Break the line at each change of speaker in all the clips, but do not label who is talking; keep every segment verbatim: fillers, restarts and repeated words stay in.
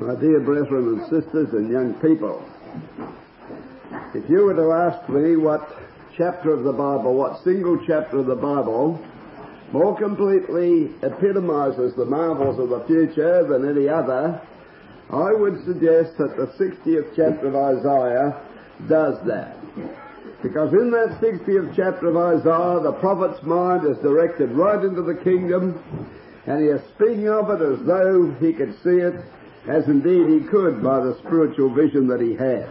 My dear brethren and sisters and young people, if you were to ask me what chapter of the Bible, what single chapter of the Bible more completely epitomizes the marvels of the future than any other, I would suggest that the sixtieth chapter of Isaiah does that. Because in that sixtieth chapter of Isaiah, the prophet's mind is directed right into the kingdom, and he is speaking of it as though he could see it, as indeed he could by the spiritual vision that he had.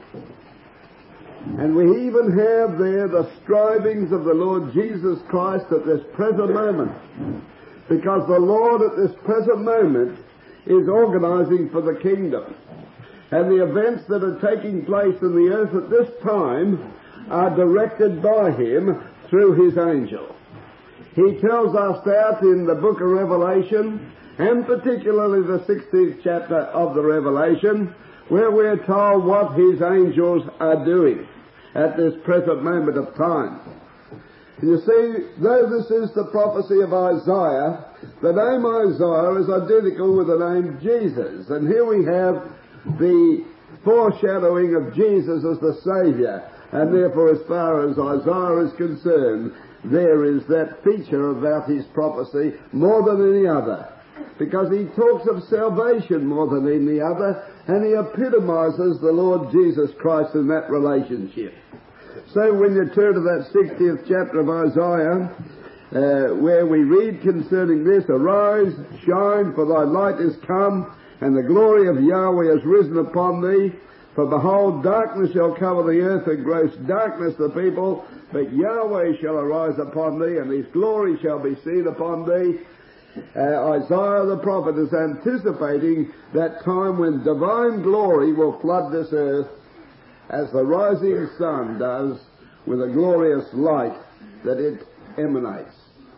And we even have there the strivings of the Lord Jesus Christ at this present moment, because the Lord at this present moment is organizing for the kingdom. And the events that are taking place in the earth at this time are directed by him through his angel. He tells us that in the book of Revelation, and particularly the sixteenth chapter of the Revelation, where we're told what his angels are doing at this present moment of time. You see, though this is the prophecy of Isaiah, the name Isaiah is identical with the name Jesus. And here we have the foreshadowing of Jesus as the Saviour. And therefore, as far as Isaiah is concerned, there is that feature about his prophecy more than any other, because he talks of salvation more than any other, and he epitomizes the Lord Jesus Christ in that relationship. So when you turn to that sixtieth chapter of Isaiah, uh, where we read concerning this, "Arise, shine, for thy light is come, and the glory of Yahweh has risen upon thee. For behold, darkness shall cover the earth, and gross darkness the people. But Yahweh shall arise upon thee, and his glory shall be seen upon thee." Uh, Isaiah the prophet is anticipating that time when divine glory will flood this earth, as the rising sun does with a glorious light that it emanates.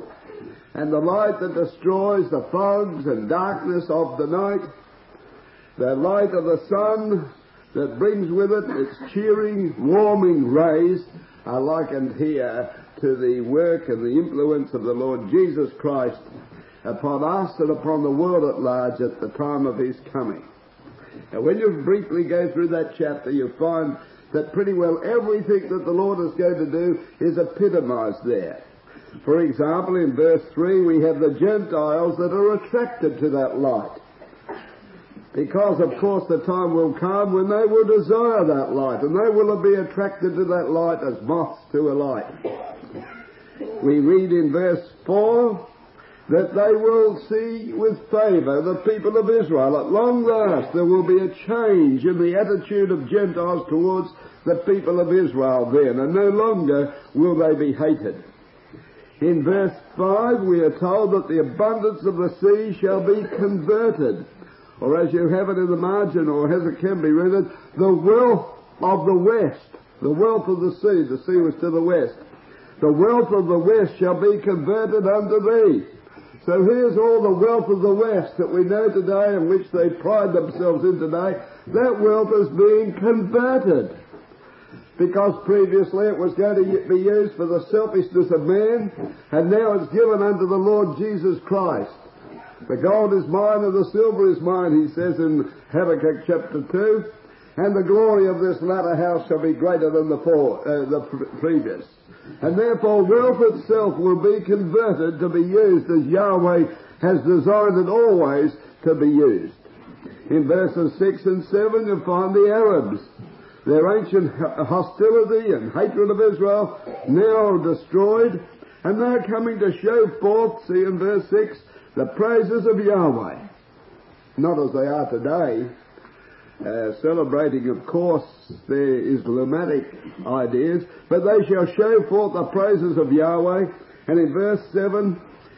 And the light that destroys the fogs and darkness of the night, the light of the sun that brings with it its cheering, warming rays, are likened here to the work and the influence of the Lord Jesus Christ upon us and upon the world at large at the time of his coming. And when you briefly go through that chapter, you find that pretty well everything that the Lord is going to do is epitomized there. For example, in verse three, we have the Gentiles that are attracted to that light, because, of course, the time will come when they will desire that light, and they will be attracted to that light as moths to a light. We read in verse four that they will see with favour the people of Israel. At long last there will be a change in the attitude of Gentiles towards the people of Israel then, and no longer will they be hated. In verse five we are told that the abundance of the sea shall be converted, or as you have it in the margin, or as it can be rendered, the wealth of the west. The wealth of the sea, the sea was to the west. The wealth of the west shall be converted unto thee. So here's all the wealth of the West that we know today and which they pride themselves in today. That wealth is being converted, because previously it was going to be used for the selfishness of man, and now it's given unto the Lord Jesus Christ. The gold is mine and the silver is mine, he says in Habakkuk chapter two, and the glory of this latter house shall be greater than the, for, uh, the previous. And therefore wealth itself will be converted to be used as Yahweh has designed it always to be used. In verses six and seven you find the Arabs. Their ancient hostility and hatred of Israel now destroyed, and they're coming to show forth, see in verse six, the praises of Yahweh. Not as they are today, Uh, celebrating, of course, their Islamic ideas, but they shall show forth the praises of Yahweh. And in verse seven,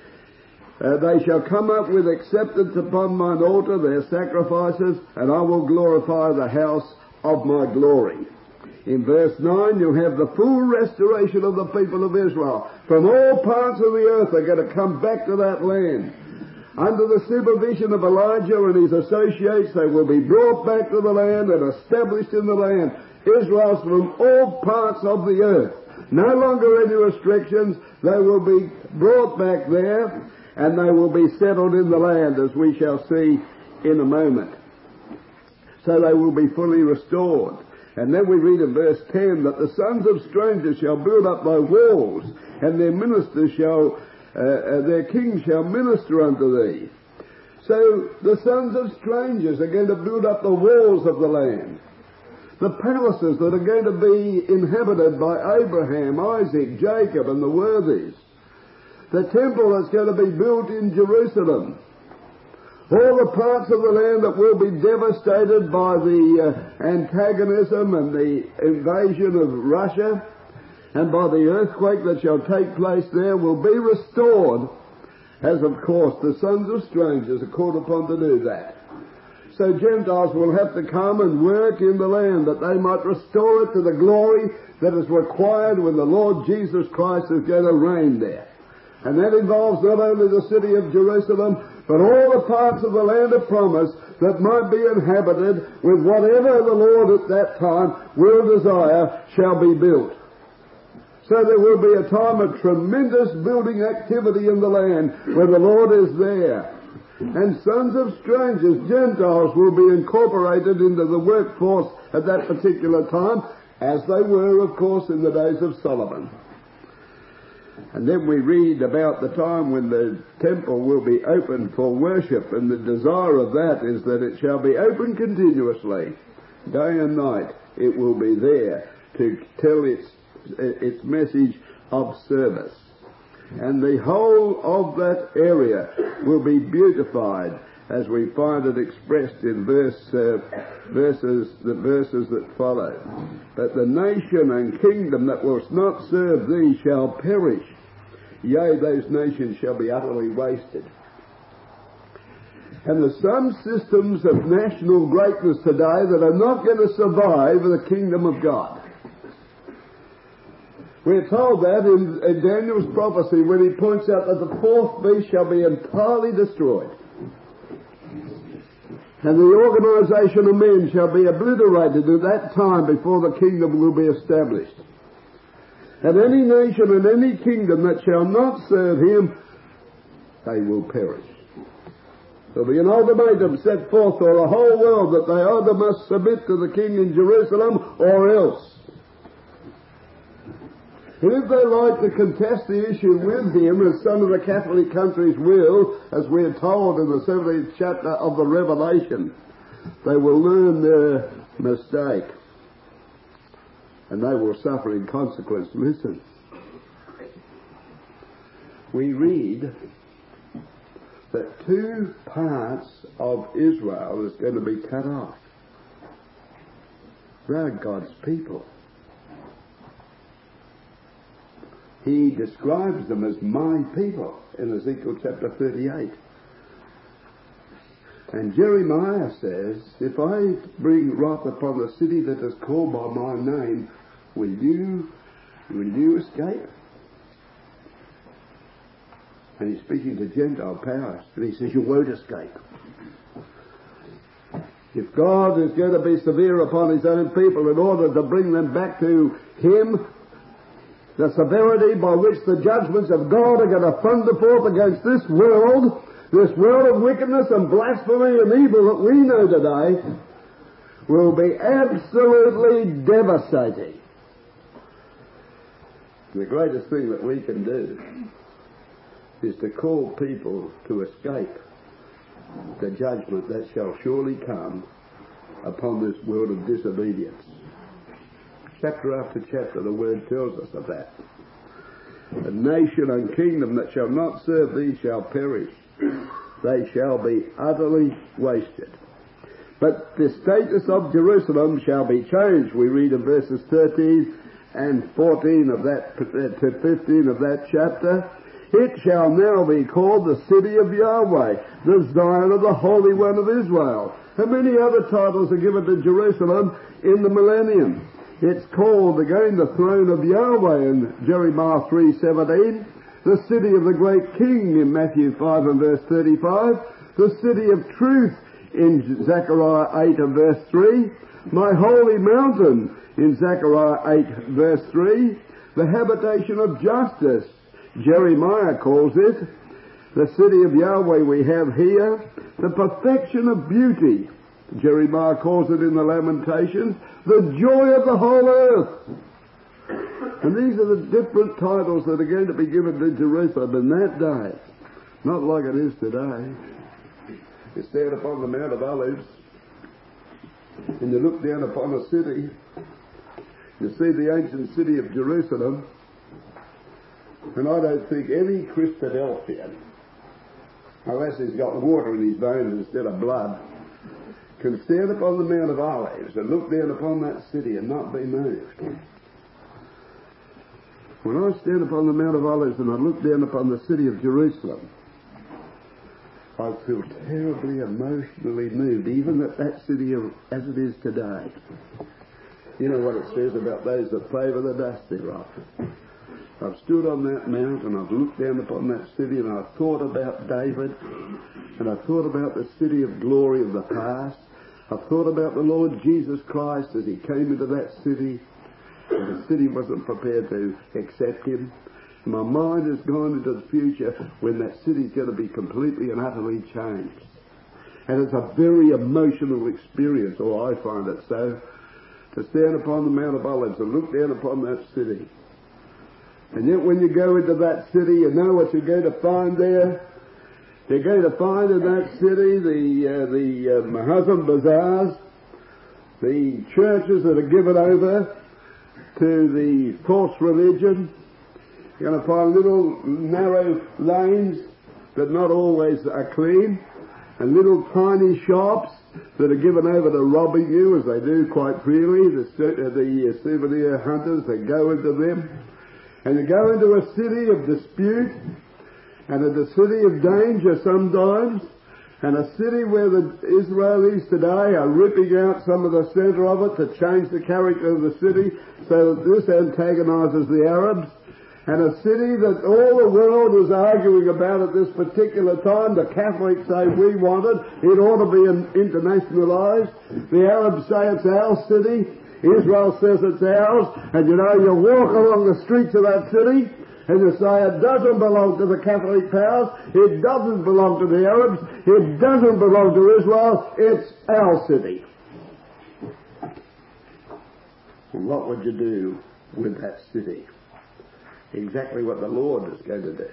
uh, they shall come up with acceptance upon mine altar, their sacrifices, and I will glorify the house of my glory. In verse nine, you have the full restoration of the people of Israel. From all parts of the earth, they're going to come back to that land. Under the supervision of Elijah and his associates, they will be brought back to the land and established in the land. Israel's from all parts of the earth. No longer any restrictions. They will be brought back there, and they will be settled in the land, as we shall see in a moment. so they will be fully restored. And then we read in verse ten that the sons of strangers shall build up thy walls, and their ministers shall, uh, uh, their king shall minister unto thee. So the sons of strangers are going to build up the walls of the land. The palaces that are going to be inhabited by Abraham, Isaac, Jacob and the worthies. The temple that's going to be built in Jerusalem. All the parts of the land that will be devastated by the uh, antagonism and the invasion of Russia and by the earthquake that shall take place there will be restored, as of course the sons of strangers are called upon to do that. So Gentiles will have to come and work in the land that they might restore it to the glory that is required when the Lord Jesus Christ is going to reign there. And that involves not only the city of Jerusalem, but all the parts of the land of promise that might be inhabited with whatever the Lord at that time will desire shall be built. So there will be a time of tremendous building activity in the land where the Lord is there. And sons of strangers, Gentiles, will be incorporated into the workforce at that particular time, as they were, of course, in the days of Solomon. And then we read about the time when the temple will be open for worship, and the desire of that is that it shall be open continuously. Day and night it will be there to tell its, its message of service. And the whole of that area will be beautified, as we find it expressed in verse, uh, verses, the verses that follow. But the nation and kingdom that will not serve thee shall perish. Yea, those nations shall be utterly wasted. And there's some systems of national greatness today that are not going to survive the kingdom of God. We're told that in, in Daniel's prophecy when he points out that the fourth beast shall be entirely destroyed. And the organisation of men shall be obliterated at that time before the kingdom will be established. And any nation and any kingdom that shall not serve him, they will perish. There'll be an ultimatum set forth to the whole world that they either must submit to the king in Jerusalem or else. And if they like to contest the issue with him, as some of the Catholic countries will, as we are told in the seventeenth chapter of the Revelation, they will learn their mistake. And they will suffer in consequence. Listen. We read that two parts of Israel is going to be cut off. They're God's people. He describes them as my people in Ezekiel chapter thirty-eight. And Jeremiah says, if I bring wrath upon the city that is called by my name, will you, will you escape? And he's speaking to Gentile powers, and he says, you won't escape. If God is going to be severe upon his own people in order to bring them back to him, the severity by which the judgments of God are going to thunder forth against this world, this world of wickedness and blasphemy and evil that we know today, will be absolutely devastating. The greatest thing that we can do is to call people to escape the judgment that shall surely come upon this world of disobedience. Chapter after chapter the word tells us of that. A nation and kingdom that shall not serve thee shall perish. They shall be utterly wasted. But the status of Jerusalem shall be changed. We read in verses thirteen and fourteen of that, to fifteen of that chapter. It shall now be called the city of Yahweh, the Zion of the Holy One of Israel. And many other titles are given to Jerusalem in the millennium. It's called again the throne of Yahweh in Jeremiah three seventeen, the city of the great king in Matthew five and verse thirty-five, the city of truth in Zechariah eight and verse three, my holy mountain in Zechariah eight verse three, the habitation of justice, Jeremiah calls it, the city of Yahweh we have here, the perfection of beauty, Jeremiah calls it in the Lamentations, the joy of the whole earth. And these are the different titles that are going to be given to Jerusalem in that day. Not like it is today. You stand upon the Mount of Olives and you look down upon a city. You see the ancient city of Jerusalem. And I don't think any Christadelphian, unless he's got water in his veins instead of blood, can stand upon the Mount of Olives and look down upon that city and not be moved. When I stand upon the Mount of Olives and I look down upon the city of Jerusalem, I feel terribly emotionally moved, even at that city as it is today. You know what it says about those that favour the dust thereof. I've stood on that mount and I've looked down upon that city and I've thought about David and I've thought about the city of glory of the past. I've thought about the Lord Jesus Christ as he came into that city and the city wasn't prepared to accept him. My mind has gone into the future when that city's going to be completely and utterly changed. And it's a very emotional experience, or I find it so, to stand upon the Mount of Olives and look down upon that city. And yet when you go into that city, you know what you're going to find there. You're going to find in that city the uh, the uh, Mahazan bazaars, the churches that are given over to the false religion. You're going to find little narrow lanes that not always are clean, and little tiny shops that are given over to robbing you, as they do quite freely, the, uh, the uh, souvenir hunters that go into them. And you go into a city of dispute, and a city of danger sometimes, and a city where the Israelis today are ripping out some of the centre of it to change the character of the city so that this antagonises the Arabs. And a city that all the world is arguing about at this particular time. The Catholics say we want it. It ought to be internationalised. The Arabs say it's our city. Israel says it's ours. And you know, you walk along the streets of that city and you say it doesn't belong to the Catholic powers. It doesn't belong to the Arabs. It doesn't belong to Israel. It's our city. And what would you do with that city? Exactly what the Lord is going to do.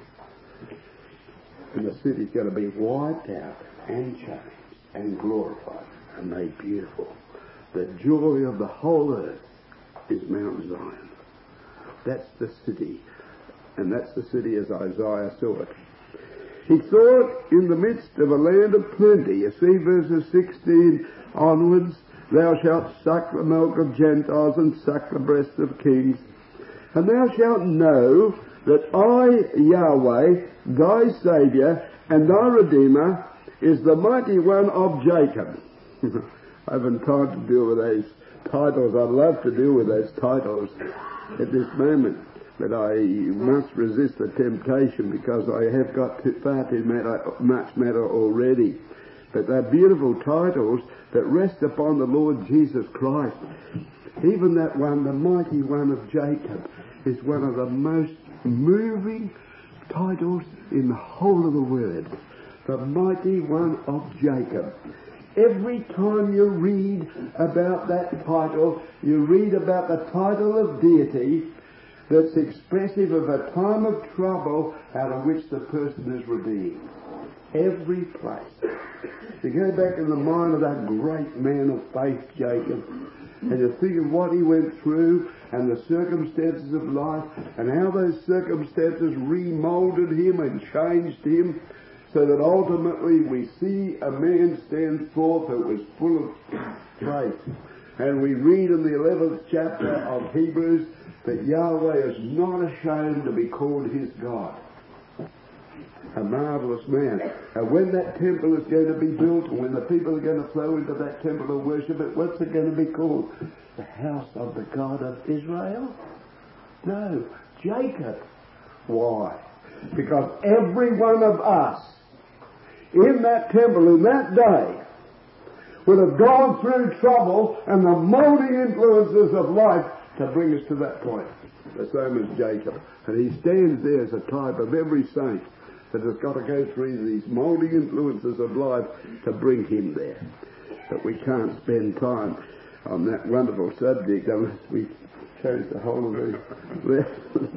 And the city's going to be wiped out and changed and glorified and made beautiful. The joy of the whole earth is Mount Zion. That's the city. And that's the city as Isaiah saw it. He saw it in the midst of a land of plenty. You see verses sixteen onwards. Thou shalt suck the milk of Gentiles and suck the breasts of kings. And thou shalt know that I, Yahweh, thy Saviour and thy Redeemer, is the mighty one of Jacob. I haven't time to deal with those titles. I'd love to deal with those titles at this moment, but I must resist the temptation because I have got too, far too matter, much matter already. But they're beautiful titles that rest upon the Lord Jesus Christ. Even that one, the mighty one of Jacob, is one of the most moving titles in the whole of the Word. The mighty one of Jacob. Every time you read about that title, you read about the title of deity that's expressive of a time of trouble out of which the person is redeemed. Every place. You go back in the mind of that great man of faith, Jacob, and you think of what he went through and the circumstances of life and how those circumstances remoulded him and changed him so that ultimately we see a man stand forth who was full of faith. And we read in the eleventh chapter of Hebrews that Yahweh is not ashamed to be called his God. A marvellous man. And when that temple is going to be built, and when the people are going to flow into that temple to worship it, what's it going to be called? The house of the God of Israel? No, Jacob. Why? Because every one of us in that temple in that day would have gone through trouble and the moulding influences of life to bring us to that point. The same as Jacob. And he stands there as a type of every saint that has got to go through these moulding influences of life to bring him there. But we can't spend time on that wonderful subject unless we chose the whole of the lessons.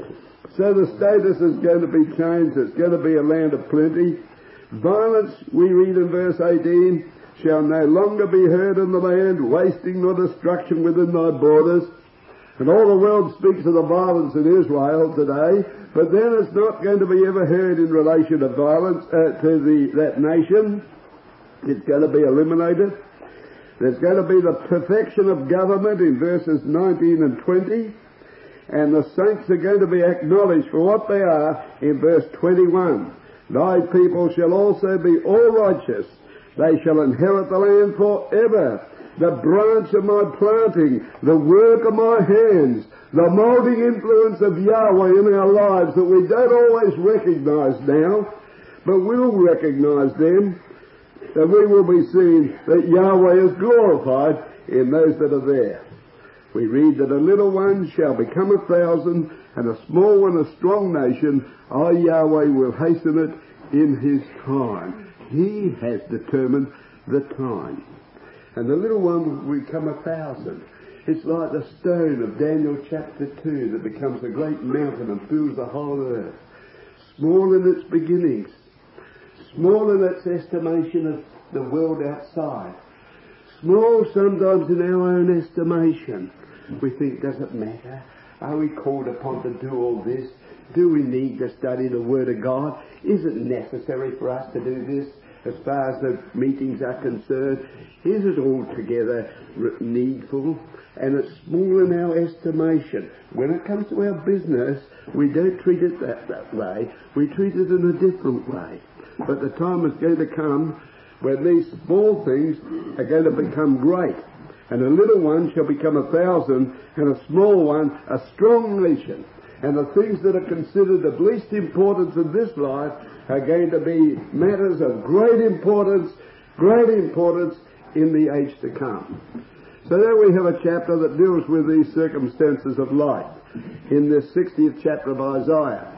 So the status is going to be changed. It's going to be a land of plenty. Violence, we read in verse eighteen, shall no longer be heard in the land, wasting nor destruction within thy borders. And all the world speaks of the violence in Israel today, but then it's not going to be ever heard in relation to violence uh, to the, that nation. It's going to be eliminated. There's going to be the perfection of government in verses nineteen and twenty, and the saints are going to be acknowledged for what they are in verse twenty-one. Thy people shall also be all righteous. They shall inherit the land forever. The branch of my planting, the work of my hands, the moulding influence of Yahweh in our lives that we don't always recognize now, but will recognize them, that we will be seeing that Yahweh is glorified in those that are there. We read that a little one shall become a thousand, and a small one a strong nation. I, Yahweh, will hasten it in his time. He has determined the time. And the little one will become a thousand. It's like the stone of Daniel chapter two that becomes a great mountain and fills the whole earth. Small in its beginnings. Small in its estimation of the world outside. Small sometimes in our own estimation. We think, does it matter? Are we called upon to do all this? Do we need to study the Word of God? Is it necessary for us to do this? As far as the meetings are concerned, is it altogether needful? And it's small in our estimation. When it comes to our business, we don't treat it that, that way. We treat it in a different way. But the time is going to come when these small things are going to become great. And a little one shall become a thousand, and a small one a strong nation. And the things that are considered of least importance in this life are going to be matters of great importance, great importance in the age to come. So there we have a chapter that deals with these circumstances of life in this sixtieth chapter of Isaiah.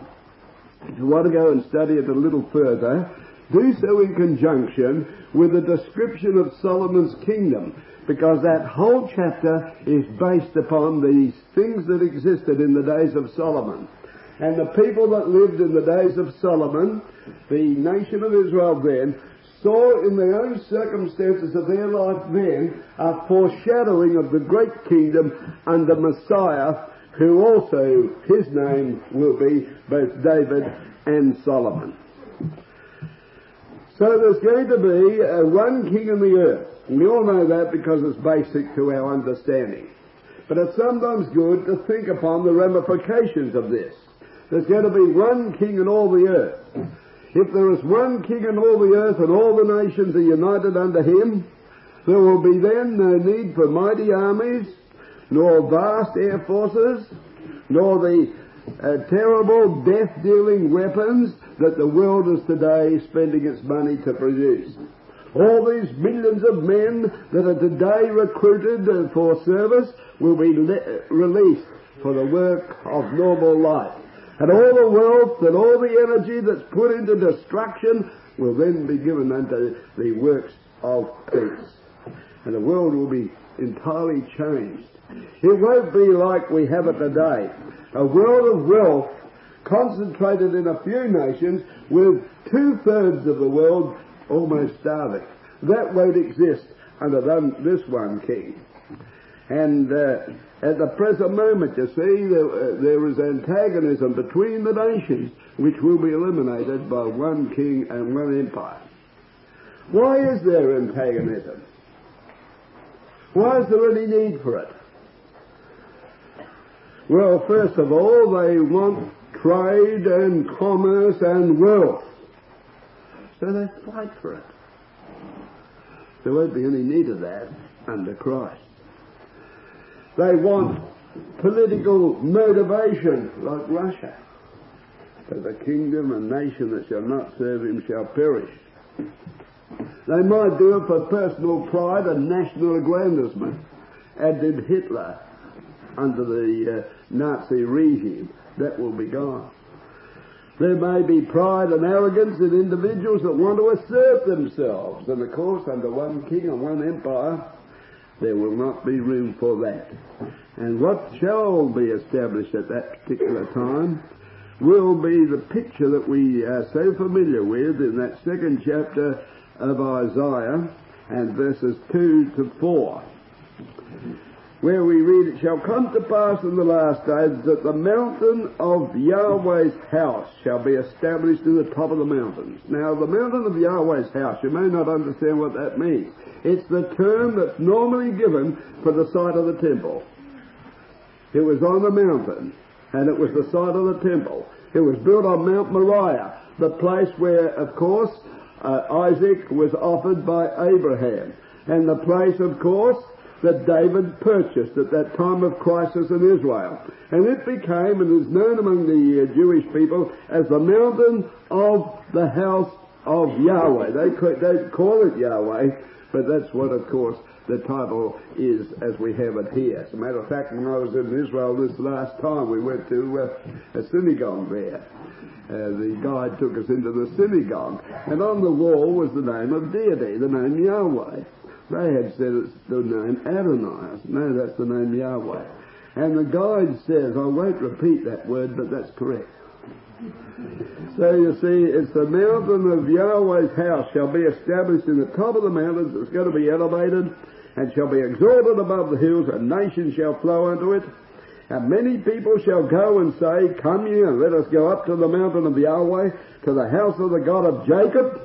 If you want to go and study it a little further, do so in conjunction with the description of Solomon's kingdom, because that whole chapter is based upon these things that existed in the days of Solomon. And the people that lived in the days of Solomon, the nation of Israel then, saw in their own circumstances of their life then a foreshadowing of the great kingdom under Messiah, who also, his name will be both David and Solomon. So there's going to be uh, one king in the earth. And we all know that because it's basic to our understanding. But it's sometimes good to think upon the ramifications of this. There's going to be one king in all the earth. If there is one king in all the earth and all the nations are united under him, there will be then no need for mighty armies, nor vast air forces, nor the uh, terrible death-dealing weapons that the world is today spending its money to produce. All these millions of men that are today recruited uh, for service will be le- released for the work of normal life. And all the wealth and all the energy that's put into destruction will then be given unto the works of peace. And the world will be entirely changed. It won't be like we have it today. A world of wealth concentrated in a few nations with two-thirds of the world almost starving. That won't exist under this one king. And uh, at the present moment, you see, there, uh, there is antagonism between the nations which will be eliminated by one king and one empire. Why is there antagonism? Why is there any need for it? Well, first of all, they want trade and commerce and wealth. So they fight for it. There won't be any need of that under Christ. They want political motivation like Russia. But the kingdom and nation that shall not serve him shall perish. They might do it for personal pride and national aggrandizement, as did Hitler under the uh, Nazi regime. That will be gone. There may be pride and arrogance in individuals that want to assert themselves. And of course, under one king and one empire, there will not be room for that. And what shall be established at that particular time will be the picture that we are so familiar with in that second chapter of Isaiah and verses two to four, where we read, "It shall come to pass in the last days that the mountain of Yahweh's house shall be established in the top of the mountains." Now, the mountain of Yahweh's house, you may not understand what that means. It's the term that's normally given for the site of the temple. It was on the mountain, and it was the site of the temple. It was built on Mount Moriah, the place where, of course, uh, Isaac was offered by Abraham, and the place, of course, that David purchased at that time of crisis in Israel. And it became, and is known among the uh, Jewish people, as the mountain of the house of Yahweh. They don't call it Yahweh, but that's what, of course, the title is as we have it here. As a matter of fact, when I was in Israel this last time, we went to uh, a synagogue there. Uh, the guide took us into the synagogue, and on the wall was the name of deity, the name Yahweh. They had said it's the name Adonai. No, that's the name Yahweh. And the guide says, I won't repeat that word, but that's correct. So you see, it's the mountain of Yahweh's house shall be established in the top of the mountains. It's going to be elevated and shall be exalted above the hills, and nations shall flow unto it. And many people shall go and say, Come ye, and let us go up to the mountain of Yahweh, to the house of the God of Jacob.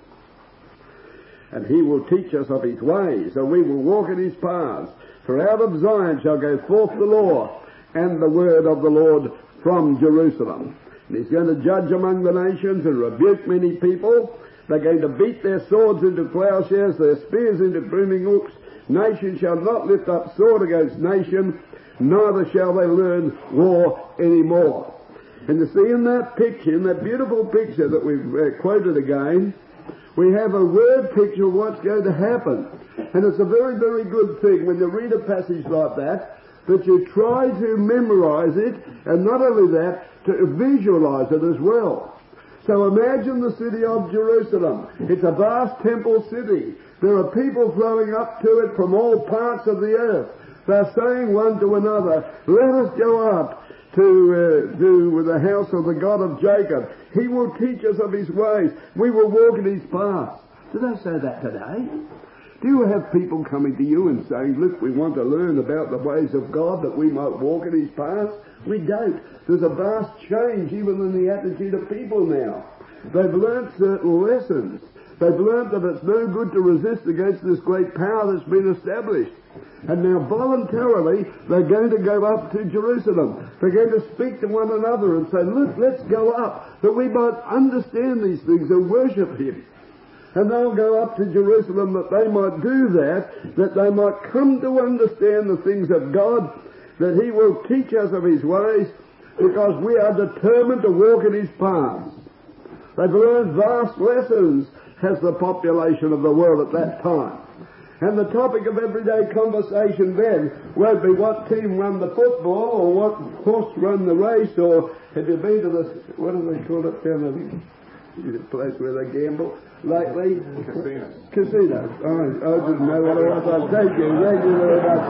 And he will teach us of his ways, and we will walk in his paths. For out of Zion shall go forth the law, and the word of the Lord from Jerusalem. And he's going to judge among the nations and rebuke many people. They're going to beat their swords into plowshares, their spears into pruning hooks. Nation shall not lift up sword against nation, neither shall they learn war anymore. And you see, in that picture, in that beautiful picture that we've uh, quoted again, we have a word picture of what's going to happen. And it's a very, very good thing when you read a passage like that, that you try to memorize it, and not only that, to visualize it as well. So imagine the city of Jerusalem. It's a vast temple city. There are people flowing up to it from all parts of the earth. They're saying one to another, let us go up to, uh, to the house of the God of Jacob. He will teach us of his ways. We will walk in his paths. Do they say that today? Do you have people coming to you and saying, look, we want to learn about the ways of God that we might walk in his paths? We don't. There's a vast change even in the attitude of people now. They've learnt certain lessons. They've learnt that it's no good to resist against this great power that's been established. And now voluntarily they're going to go up to Jerusalem. They're going to speak to one another and say, look, let's go up, that we might understand these things and worship him. And they'll go up to Jerusalem that they might do that, that they might come to understand the things of God, that he will teach us of his ways, because we are determined to walk in his paths. They've learned vast lessons as the population of the world at that time. And the topic of everyday conversation then won't be what team won the football or what horse won the race, or have you been to the, what do they call it down there? The place where they gamble lately?
Casino.
Casino. Oh, I didn't know what it was. I'll take you. Thank you very much.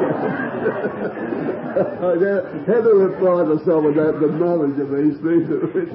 I had to reply to someone that the knowledge of these things.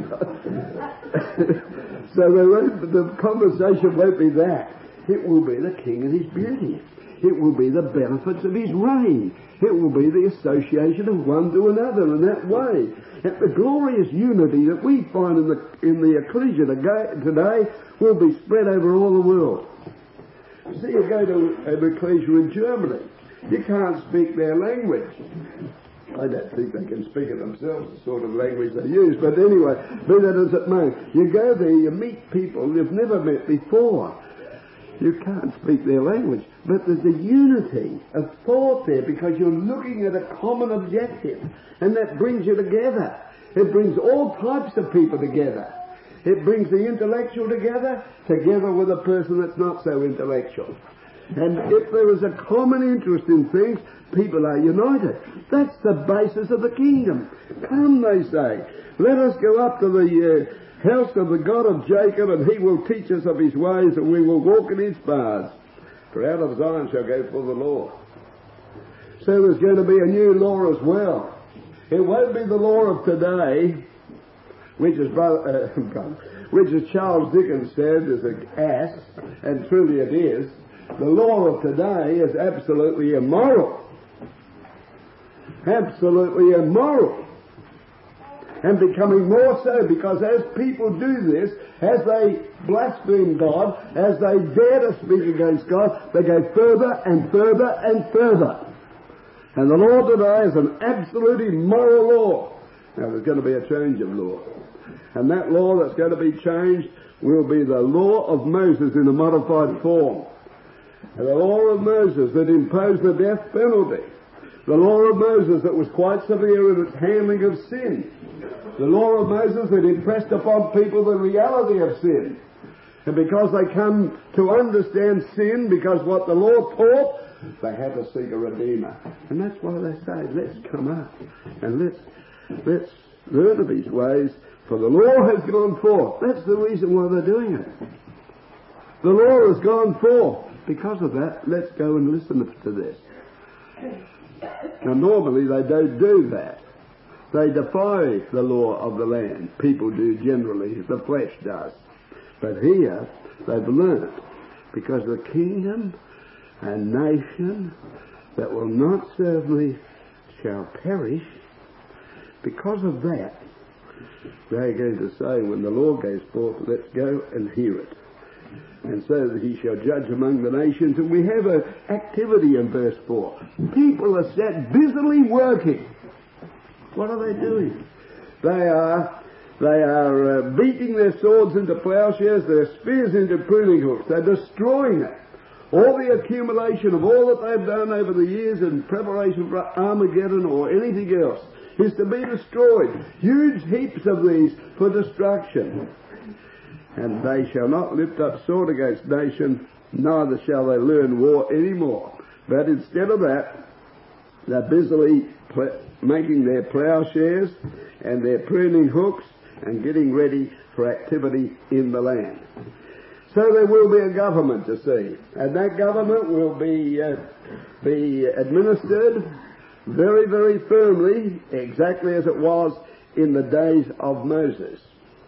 So the, the conversation won't be that. It will be the king and his beauty. It will be the benefits of his reign. It will be the association of one to another in that way. And the glorious unity that we find in the in the ecclesia today will be spread over all the world. See, you go to an ecclesia in Germany, you can't speak their language. I don't think they can speak it themselves, the sort of language they use. But anyway, be that as it may, you go there, you meet people you've never met before. You can't speak their language, but there's a unity of thought there because you're looking at a common objective, and that brings you together. It brings all types of people together. It brings the intellectual together, together with a person that's not so intellectual. And if there is a common interest in things, people are united. That's the basis of the kingdom. Come, they say, let us go up to the uh, house of the God of Jacob, and he will teach us of his ways, and we will walk in his paths. For out of Zion shall go forth the law. So there's going to be a new law as well. It won't be the law of today, which is, brother, uh, which as Charles Dickens said is an ass, and truly it is. The law of today is absolutely immoral. Absolutely immoral. And becoming more so, because as people do this, as they blaspheme God, as they dare to speak against God, they go further and further and further. And the law today is an absolute immoral law. Now there's going to be a change of law. And that law that's going to be changed will be the law of Moses in a modified form. And the law of Moses that imposed the death penalty. The law of Moses that was quite severe in its handling of sin. The law of Moses that impressed upon people the reality of sin. And because they come to understand sin, because what the law taught, they had to seek a Redeemer. And that's why they say, let's come up and let's, let's learn of his ways, for the law has gone forth. That's the reason why they're doing it. The law has gone forth. Because of that, let's go and listen to this. Now normally they don't do that. They defy the law of the land. People do generally, the flesh does. But here, they've learned, because the kingdom and nation that will not serve me shall perish. Because of that, they're going to say, when the law goes forth, let's go and hear it. And so that he shall judge among the nations. And we have an activity in verse four. People are set busily working. What are they doing? They are they are uh, beating their swords into plowshares, their spears into pruning hooks. They're destroying it. All the accumulation of all that they've done over the years in preparation for Armageddon or anything else is to be destroyed. Huge heaps of these for destruction. And they shall not lift up sword against nation, neither shall they learn war any more. But instead of that, they're busily pl- making their ploughshares and their pruning hooks and getting ready for activity in the land. So there will be a government, to see, and that government will be uh, be administered very, very firmly, exactly as it was in the days of Moses.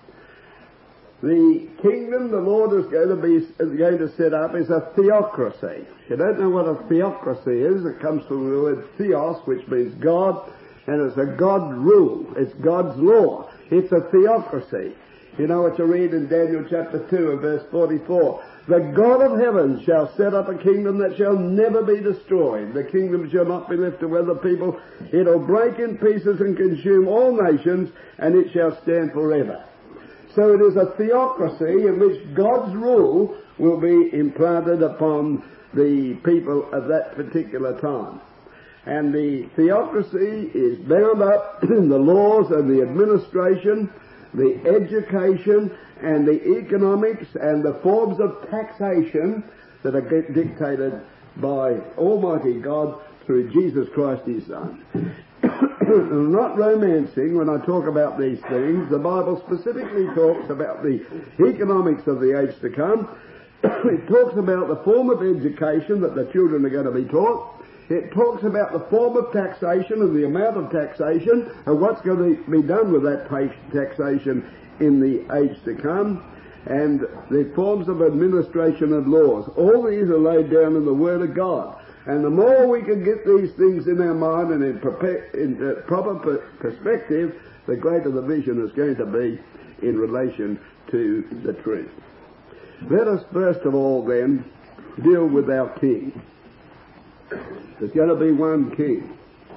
The kingdom the Lord is going to be is going to set up is a theocracy. If you don't know what a theocracy is, it comes from the word theos, which means God, and it's a God rule. It's God's law. It's a theocracy. You know what you read in Daniel chapter two and verse forty-four. The God of heaven shall set up a kingdom that shall never be destroyed. The kingdom shall not be left to other people. It'll break in pieces and consume all nations, and it shall stand forever. So it is a theocracy in which God's rule will be implanted upon the people of that particular time. And the theocracy is bound up in the laws and the administration, the education and the economics and the forms of taxation that are dictated by Almighty God through Jesus Christ his Son. I'm not romancing when I talk about these things. The Bible specifically talks about the economics of the age to come. It talks about the form of education that the children are going to be taught. It talks about the form of taxation and the amount of taxation and what's going to be done with that taxation in the age to come, and the forms of administration and laws. All these are laid down in the Word of God. And the more we can get these things in our mind and in, perpe- in uh, proper per- perspective, the greater the vision is going to be in relation to the truth. Let us first of all then deal with our king. There's going to be one king.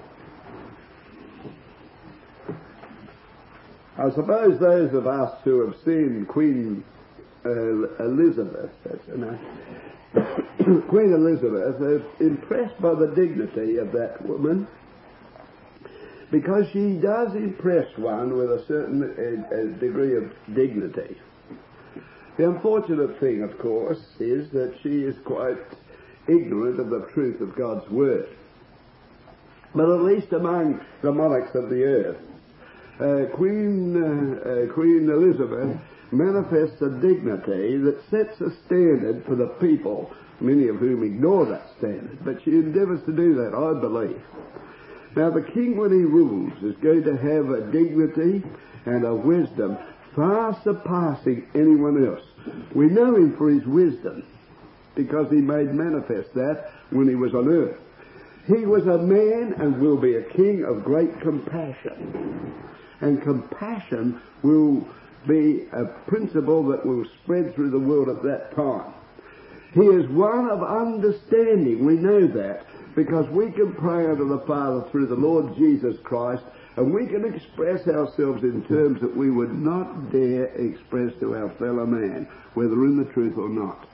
I suppose those of us who have seen Queen uh, Elizabeth, you know, Queen Elizabeth, are impressed by the dignity of that woman, because she does impress one with a certain uh, uh, degree of dignity. The unfortunate thing, of course, is that she is quite ignorant of the truth of God's Word. But at least among the monarchs of the earth, uh, Queen, uh, uh, Queen Elizabeth manifests a dignity that sets a standard for the people, many of whom ignore that standard. But she endeavours to do that, I believe. Now, the king, when he rules, is going to have a dignity and a wisdom far surpassing anyone else. We know him for his wisdom, because he made manifest that when he was on earth. He was a man and will be a king of great compassion. And compassion will be a principle that will spread through the world at that time. He is one of understanding. We know that because we can pray unto the Father through the Lord Jesus Christ, and we can express ourselves in terms that we would not dare express to our fellow man, whether in the truth or not.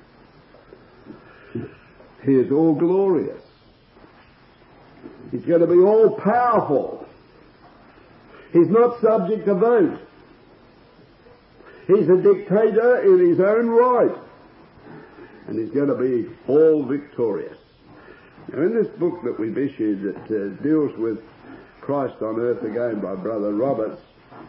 He is all glorious. He's going to be all powerful. He's not subject to vote. He's a dictator in his own right. And he's going to be all victorious. Now, in this book that we've issued that uh, deals with Christ on earth again by Brother Roberts,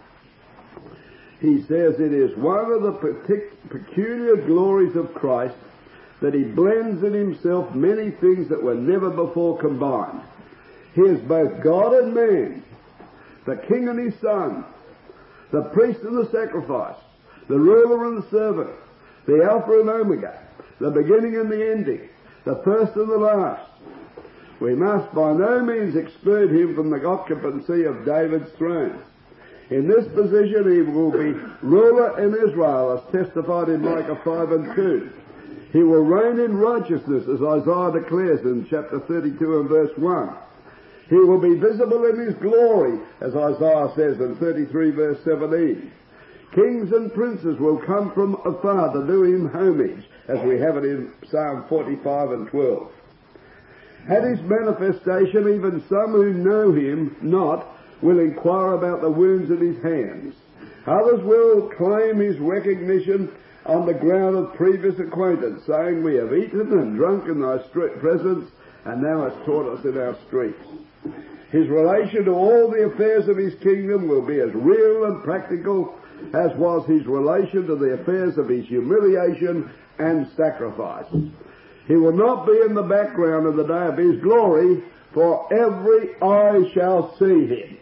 he says it is one of the partic- peculiar glories of Christ that he blends in himself many things that were never before combined. He is both God and man, the king and his son, the priest and the sacrifice, the ruler and the servant, the Alpha and Omega, the beginning and the ending, the first and the last. We must by no means exclude him from the occupancy of David's throne. In this position he will be ruler in Israel, as testified in Micah five and two. He will reign in righteousness, as Isaiah declares in chapter thirty-two and verse one. He will be visible in his glory, as Isaiah says in thirty-three verse seventeen. Kings and princes will come from afar to do him homage, as we have it in Psalm forty-five and twelve. At his manifestation, even some who know him not will inquire about the wounds in his hands. Others will claim his recognition on the ground of previous acquaintance, saying, "We have eaten and drunk in thy presence, and thou hast taught us in our streets." His relation to all the affairs of his kingdom will be as real and practical as was his relation to the affairs of his humiliation and sacrifice. He will not be in the background of the day of his glory, for every eye shall see him.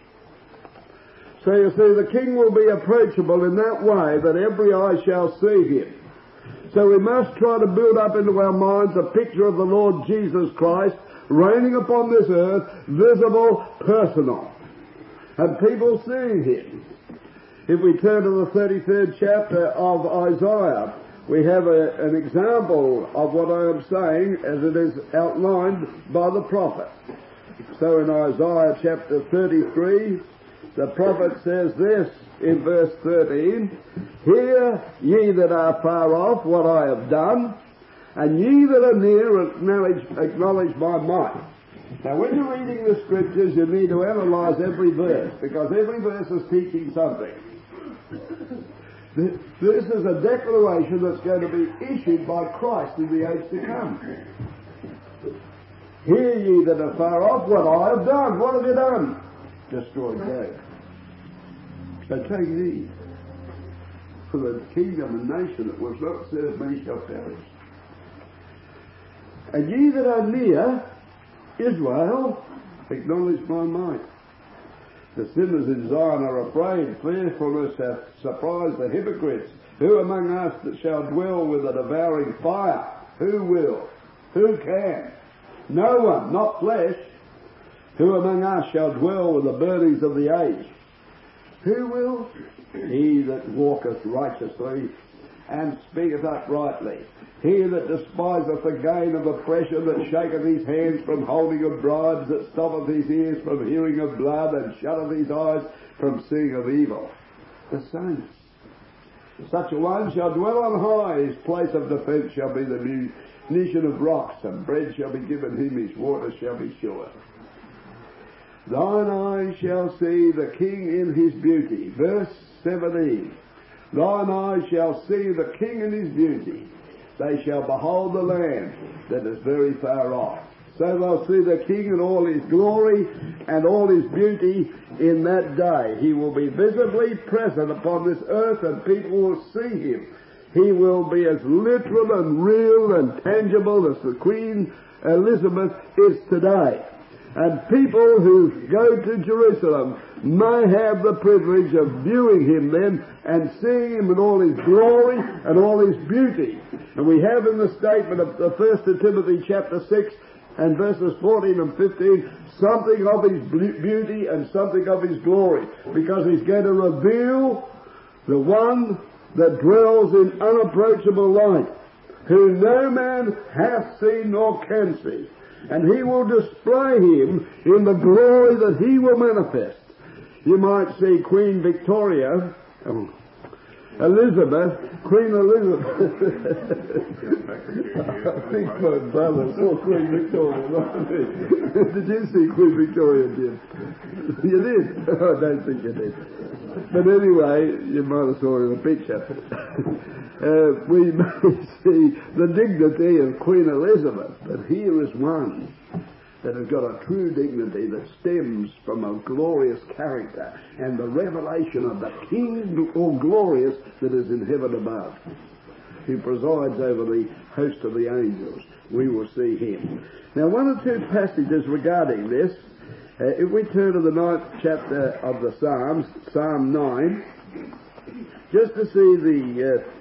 So you see, the king will be approachable in that way that every eye shall see him. So we must try to build up into our minds a picture of the Lord Jesus Christ reigning upon this earth, visible, personal, and people seeing him. If we turn to the thirty-third chapter of Isaiah, we have a, an example of what I am saying as it is outlined by the prophet. So in Isaiah chapter thirty-three, the prophet says this in verse thirteen, "Hear ye that are far off what I have done, and ye that are near acknowledge, acknowledge my might." Now when you're reading the scriptures, you need to analyse every verse, because every verse is teaching something. This is a declaration that's going to be issued by Christ in the age to come. "Hear ye that are far off what I have done." What have you done? Destroyed David. So take heed, for the kingdom and nation that was not served me shall perish. "And ye that are near, Israel, acknowledge my might." The sinners in Zion are afraid. Fearfulness hath surprised the hypocrites. Who among us that shall dwell with a devouring fire? Who will? Who can? No one, not flesh. Who among us shall dwell with the burnings of the age? Who will? He that walketh righteously and speaketh uprightly. He that despiseth the gain of oppression, that shaketh his hands from holding of bribes, that stoppeth his ears from hearing of blood, and shutteth his eyes from seeing of evil. The saints. Such a one shall dwell on high. His place of defence shall be the munition of rocks, and bread shall be given him, his waters shall be sure. Thine eyes shall see the King in his beauty. Verse seventeen. Thine eyes shall see the King in his beauty. They shall behold the land that is very far off. So they'll see the King in all his glory and all his beauty in that day. He will be visibly present upon this earth and people will see him. He will be as literal and real and tangible as the Queen Elizabeth is today. And people who go to Jerusalem may have the privilege of viewing him then and seeing him in all his glory and all his beauty. And we have in the statement of the First Timothy chapter six and verses fourteen and fifteen something of his beauty and something of his glory, because he's going to reveal the one that dwells in unapproachable light, who no man hath seen nor can see. And he will display him in the glory that he will manifest. You might see Queen Victoria, oh, Elizabeth, Queen Elizabeth. I think my brother saw Queen Victoria, not me. Did you see Queen Victoria, Jim? You did? Oh, I don't think you did. But anyway, you might have saw her in the picture. Uh, we may see the dignity of Queen Elizabeth, but here is one that has got a true dignity that stems from a glorious character and the revelation of the King all glorious that is in heaven above. He presides over the host of the angels. We will see him. Now, one or two passages regarding this. Uh, if we turn to the ninth chapter of the Psalms, Psalm nine, just to see the uh,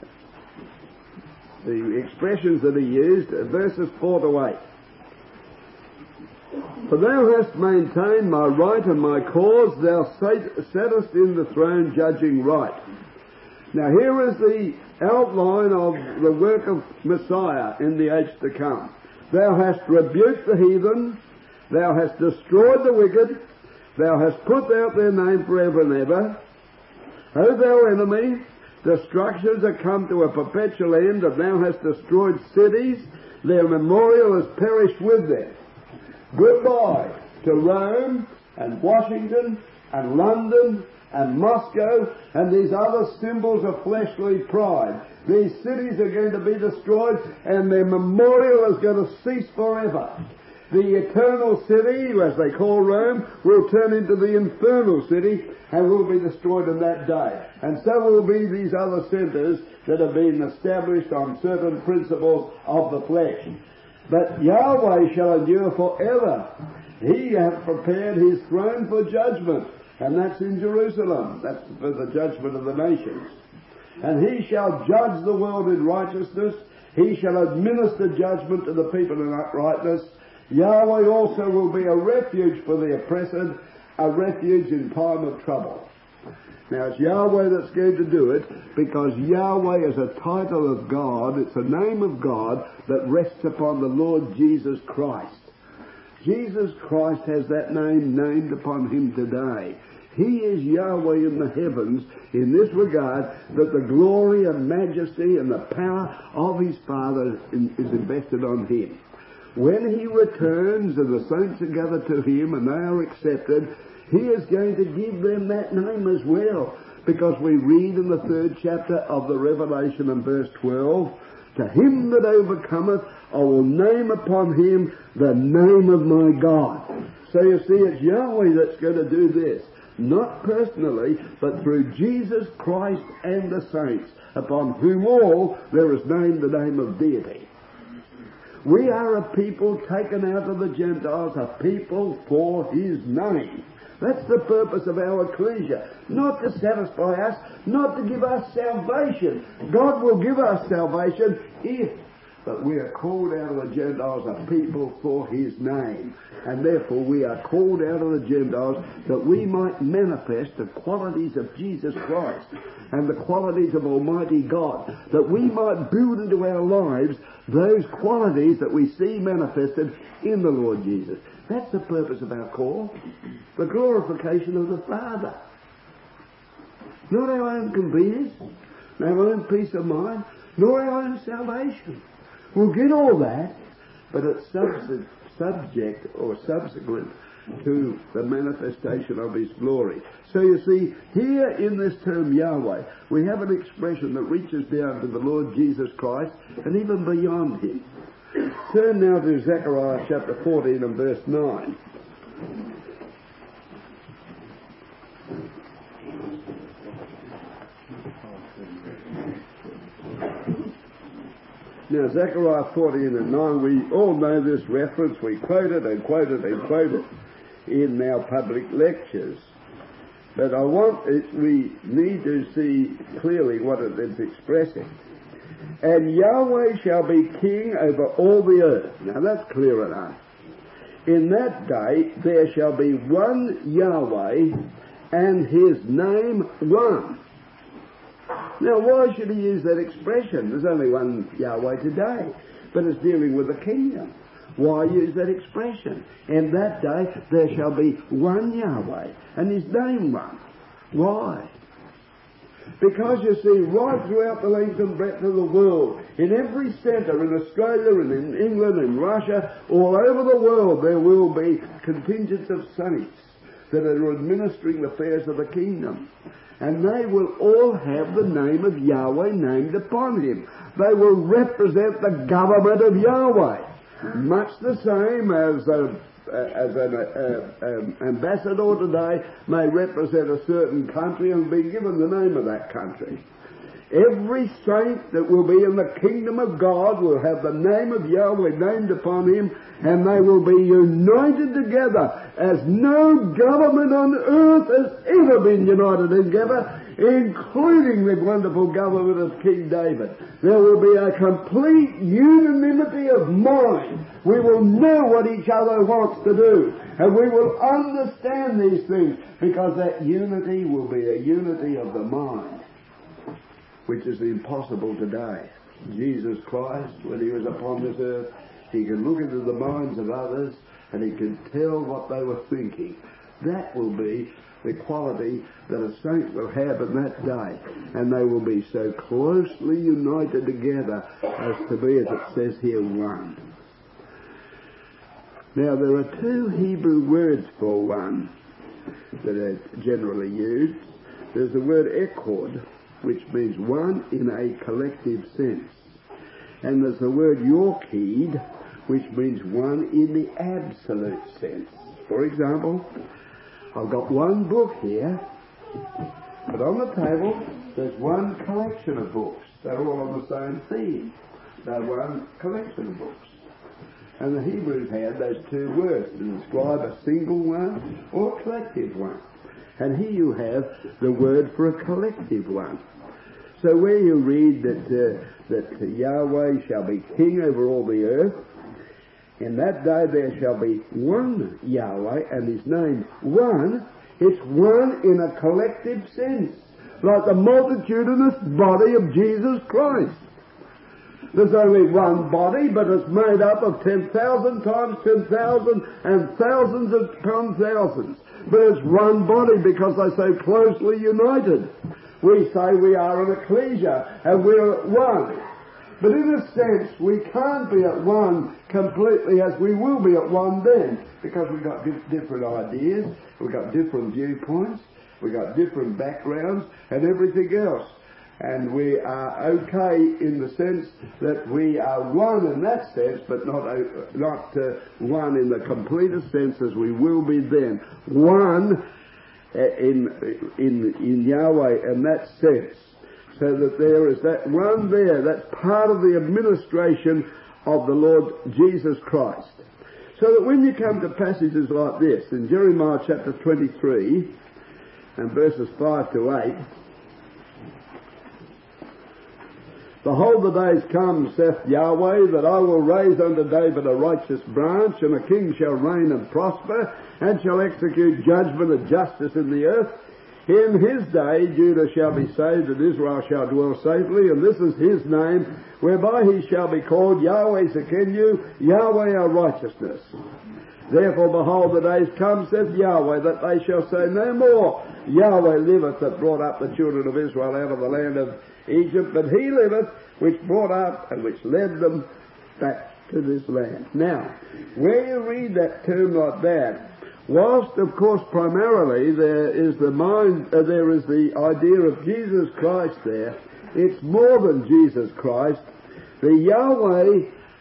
the expressions that he used, uh, verses four to eight. For thou hast maintained my right and my cause, thou sattest in the throne judging right. Now here is the outline of the work of Messiah in the age to come. Thou hast rebuked the heathen, thou hast destroyed the wicked, thou hast put out their name forever and ever. O thou enemy, destructions are come to a perpetual end, and thou hast destroyed cities, their memorial has perished with them. Goodbye to Rome and Washington and London and Moscow and these other symbols of fleshly pride. These cities are going to be destroyed and their memorial is going to cease forever. The eternal city, as they call Rome, will turn into the infernal city and will be destroyed in that day. And so will be these other centres that have been established on certain principles of the flesh. But Yahweh shall endure forever. He hath prepared his throne for judgment, and that's in Jerusalem. That's for the judgment of the nations. And he shall judge the world in righteousness. He shall administer judgment to the people in uprightness. Yahweh also will be a refuge for the oppressed, a refuge in time of trouble. Now it's Yahweh that's going to do it, because Yahweh is a title of God, it's a name of God that rests upon the Lord Jesus Christ. Jesus Christ has that name named upon him today. He is Yahweh in the heavens in this regard, that the glory and majesty and the power of his Father is invested on him. When he returns and the saints are gathered to him and they are accepted, he is going to give them that name as well. Because we read in the third chapter of the Revelation in verse twelve, to him that overcometh, I will name upon him the name of my God. So you see, it's Yahweh that's going to do this. Not personally, but through Jesus Christ and the saints, upon whom all there is named the name of deity. We are a people taken out of the Gentiles, a people for his name. That's the purpose of our ecclesia. Not to satisfy us, not to give us salvation. God will give us salvation if, but we are called out of the Gentiles, a people for his name. And therefore we are called out of the Gentiles that we might manifest the qualities of Jesus Christ and the qualities of Almighty God, that we might build into our lives those qualities that we see manifested in the Lord Jesus. That's the purpose of our call. The glorification of the Father. Not our own convenience, our own peace of mind, nor our own salvation. We'll get all that, but it's subs- subject or subsequent to the manifestation of his glory. So you see, here in this term Yahweh, we have an expression that reaches down to the Lord Jesus Christ and even beyond him. Turn now to Zechariah chapter fourteen and verse nine. Now, Zechariah fourteen and nine, we all know this reference. We quote it and quote it and quote it in our public lectures. But I want it, we need to see clearly what it is expressing. And Yahweh shall be king over all the earth. Now that's clear enough. In that day there shall be one Yahweh and his name one. Now why should he use that expression? There's only one Yahweh today, but it's dealing with the kingdom. Why use that expression? In that day there shall be one Yahweh and his name one. Why? Because you see, right throughout the length and breadth of the world, in every centre, in Australia and in England and Russia, all over the world, there will be contingents of saints that are administering the affairs of the kingdom. And they will all have the name of Yahweh named upon him. They will represent the government of Yahweh. Much the same as a, as an uh, um, ambassador today may represent a certain country and be given the name of that country. Every saint that will be in the kingdom of God will have the name of Yahweh named upon him, and they will be united together as no government on earth has ever been united together, including the wonderful government of King David. There will be a complete unanimity of mind. We will know what each other wants to do, and we will understand these things, because that unity will be a unity of the mind, which is impossible today. Jesus Christ, when he was upon this earth, he could look into the minds of others and he could tell what they were thinking. That will be the quality that a saint will have in that day, and they will be so closely united together as to be, as it says here, one. Now there are two Hebrew words for one that are generally used. There's the word echad, which means one in a collective sense. And there's the word yorkid, which means one in the absolute sense. For example, I've got one book here, but on the table there's one collection of books. They're all on the same theme. They're one collection of books. And the Hebrews had those two words to describe a single one or a collective one. And here you have the word for a collective one. So where you read that uh, that Yahweh shall be king over all the earth, in that day there shall be one Yahweh and his name one, it's one in a collective sense, like the multitudinous body of Jesus Christ. There's only one body, but it's made up of ten thousand times ten thousand and thousands upon thousands. But it's one body because they're so closely united. We say we are an ecclesia and we're at one. But in a sense, we can't be at one completely as we will be at one then, because we've got different ideas, we've got different viewpoints, we've got different backgrounds and everything else. And we are okay in the sense that we are one in that sense, but not uh, not uh, one in the completest sense as we will be then. One uh, in in in Yahweh in that sense, so that there is that one there. That's part of the administration of the Lord Jesus Christ. So that when you come to passages like this in Jeremiah chapter twenty-three and verses five to eight. Behold, the days come, saith Yahweh, that I will raise unto David a righteous branch, and a king shall reign and prosper, and shall execute judgment and justice in the earth. In his day Judah shall be saved, and Israel shall dwell safely, and this is his name, whereby he shall be called Yahweh Sekenu, Yahweh our righteousness. Therefore, behold, the days come, saith Yahweh, that they shall say no more, Yahweh liveth, that brought up the children of Israel out of the land of Egypt, but he liveth, which brought up and which led them back to this land. Now, where you read that term like that, whilst of course primarily there is the mind, uh, there is the idea of Jesus Christ there, it's more than Jesus Christ. The Yahweh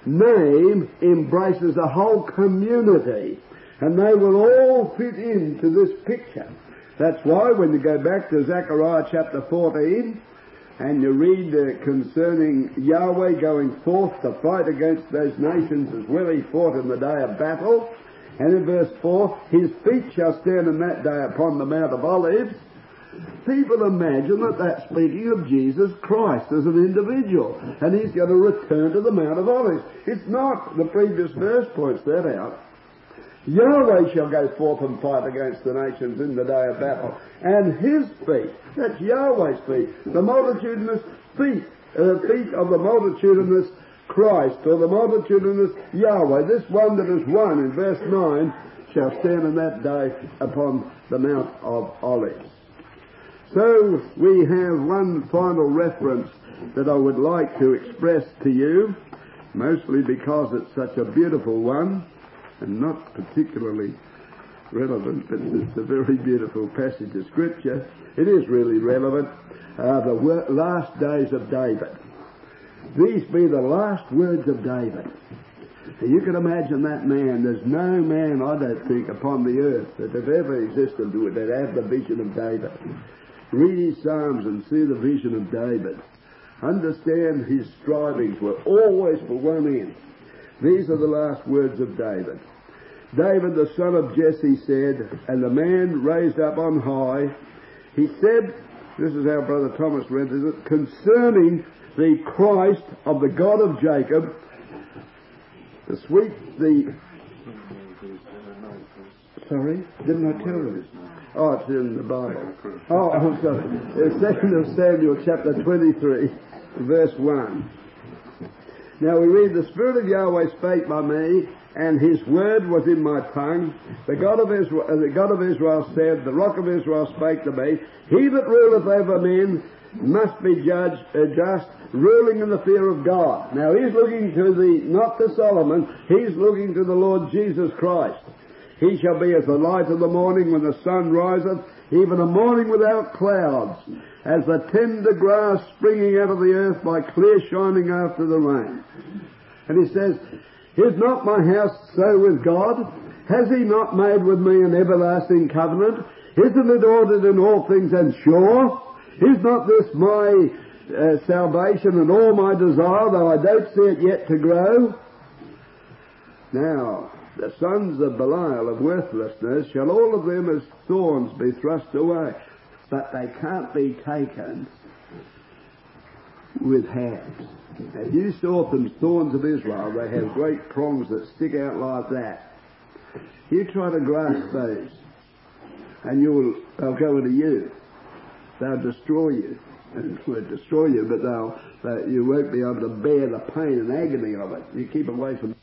name embraces a whole community, and they will all fit into this picture. That's why when you go back to Zechariah chapter fourteen, and you read uh, concerning Yahweh going forth to fight against those nations as well he fought in the day of battle, and in verse four, his feet shall stand in that day upon the Mount of Olives. People imagine that that's speaking of Jesus Christ as an individual, and he's going to return to the Mount of Olives. It's not. The previous verse points that out. Yahweh shall go forth and fight against the nations in the day of battle, and his feet, that's Yahweh's feet, the multitudinous feet, the uh, feet of the multitudinous Christ, or the multitudinous Yahweh, this one that is one in verse nine, shall stand in that day upon the Mount of Olives. So we have one final reference that I would like to express to you, mostly because it's such a beautiful one, and not particularly relevant, but it's a very beautiful passage of Scripture. It is really relevant. Uh, the wor- last days of David. These be the last words of David. And you can imagine that man. There's no man, I don't think, upon the earth that have ever existed that had the vision of David. Read his Psalms and see the vision of David. Understand his strivings were always for one end. These are the last words of David. David, the son of Jesse, said, and the man raised up on high, he said, this is how Brother Thomas renders it, concerning the Christ of the God of Jacob, the sweet, the... Sorry? Didn't I tell you? Oh, it's in the Bible. Oh, I'm sorry. It's Second of Samuel, chapter twenty-three, verse one. Now we read, the Spirit of Yahweh spake by me, and his word was in my tongue. The God of Israel, uh, the God of Israel said, the Rock of Israel spake to me, he that ruleth over men must be judged, uh, just, ruling in the fear of God. Now he's looking to the, not to Solomon, he's looking to the Lord Jesus Christ. He shall be as the light of the morning when the sun riseth, even a morning without clouds, as the tender grass springing out of the earth by clear shining after the rain. And he says, is not my house so with God? Has he not made with me an everlasting covenant? Isn't it ordered in all things and sure? Is not this my uh, salvation and all my desire, though I don't see it yet to grow? Now, the sons of Belial of worthlessness shall all of them as thorns be thrust away, but they can't be taken with hands. If you saw them thorns of Israel, they have great prongs that stick out like that. You try to grasp those, and you'll they'll go into you. They'll destroy you. And it won't destroy you, but they'll, they, you won't be able to bear the pain and agony of it. You keep away from